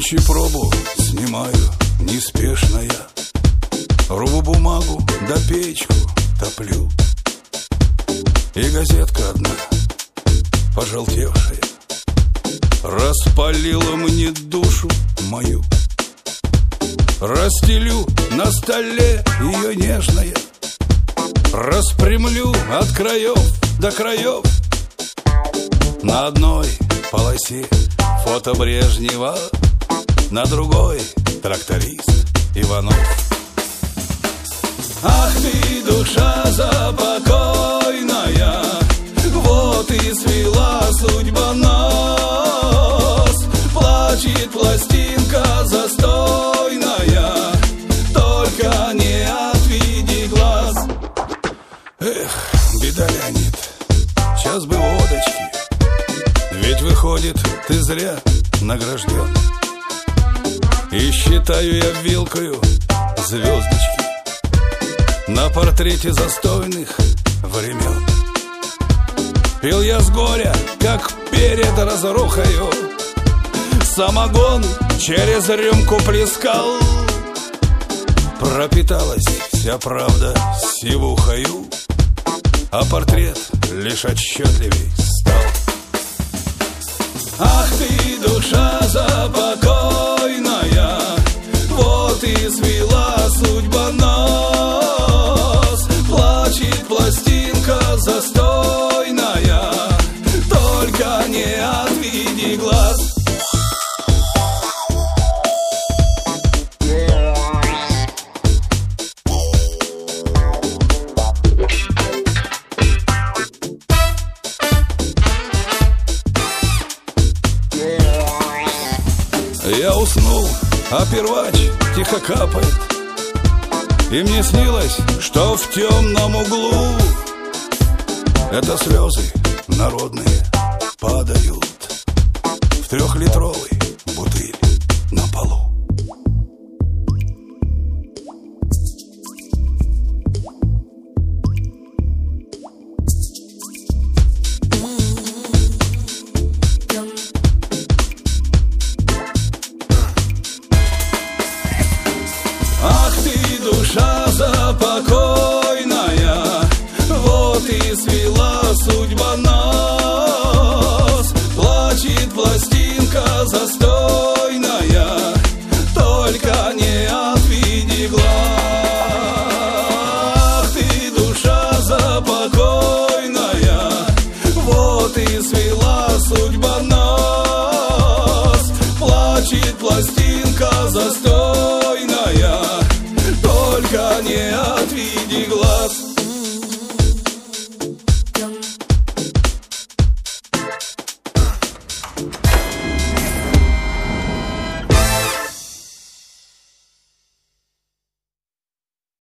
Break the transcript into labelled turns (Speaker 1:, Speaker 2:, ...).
Speaker 1: Нынче пробу снимаю неспешно я, рву бумагу да печку топлю. И газетка одна, пожелтевшая, распалила мне душу мою. Расстелю на столе ее нежное, распрямлю от краев до краев. На одной полосе фото Брежнева, на другой тракторист Иванов. Ах ты, душа запокойная, вот и свела судьба нас. Плачет пластинка застойная, только не отведи глаз. Эх, беда, Леонид, сейчас бы водочки, ведь выходит, ты зря награжден. И считаю я вилкою звездочки на портрете застойных времен. Пил я с горя, как перед разрухою, самогон через рюмку плескал. Пропиталась вся правда сивухою, а портрет лишь отчетливей стал. Ах ты, душа запокойная, вот и свела судьба нас. Плачет пластинка застойная, только не отведи глаз. Я уснул, а первач тихо капает, и мне снилось, что в темном углу это слезы народные падают в 3-литровой бутыль на полу. Ах ты, душа запокойная, вот и свела судьба нас. Плачет пластинка застойная, только не отведи глаз. Ах ты, душа запокойная, вот и свела судьба нас. Плачет пластинка застойная, только не отведи глаз.